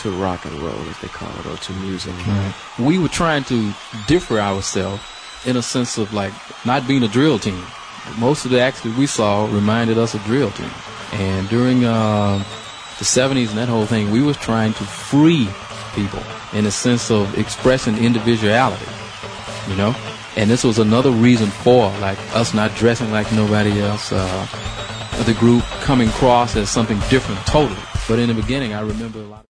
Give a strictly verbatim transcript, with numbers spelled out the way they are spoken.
to rock and roll, as they call it, or to music. Right. We were trying to differ ourselves in a sense of like not being a drill team. Most of the acts that we saw reminded us of drill team. And during uh, the seventies and that whole thing, we was trying to free people in a sense of expressing individuality, you know? And this was another reason for like us not dressing like nobody else, uh, the group coming across as something different totally. But in the beginning, I remember a lot of